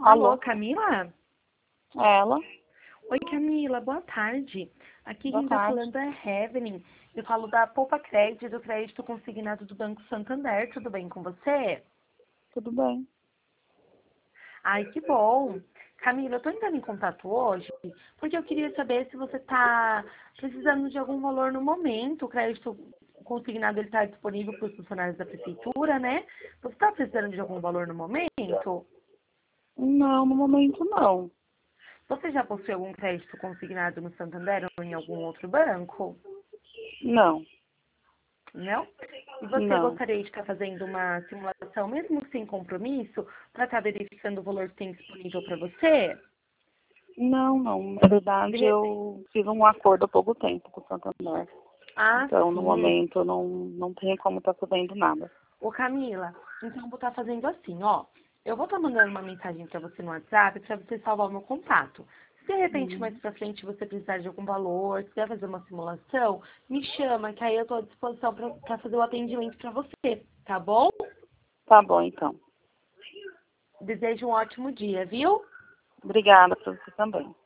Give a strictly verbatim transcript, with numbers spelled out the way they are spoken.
Alô, Alô, Camila? ela? Oi, Camila, boa tarde. Aqui Boa quem está tarde. falando é Evelyn. Eu falo da Poupa Crédito, do crédito consignado do Banco Santander. Tudo bem com você? Tudo bem? Ai, que bom. Camila, eu estou entrando em contato hoje porque eu queria saber se você está precisando de algum valor no momento. O crédito consignado está disponível para os funcionários da prefeitura, né? Você está precisando de algum valor no momento? Não, no momento não. Você já possui algum crédito consignado no Santander ou em algum outro banco? Não, Não? E você não. gostaria de estar fazendo uma simulação, mesmo sem compromisso, para estar verificando o valor que tem disponível para você? Não, não. Na De verdade, repente. eu fiz um acordo há pouco tempo com o Santander. Ah, Então, no sim. momento, não, não tem como estar fazendo nada. Ô, Camila, então eu vou estar fazendo assim, ó. Eu vou estar mandando uma mensagem para você no WhatsApp para você salvar o meu contato. Se de repente mais Hum. pra frente você precisar de algum valor, quiser fazer uma simulação, me chama, que aí eu estou à disposição para fazer o atendimento para você, tá bom? Tá bom, então. Desejo um ótimo dia, viu? Obrigada para você também.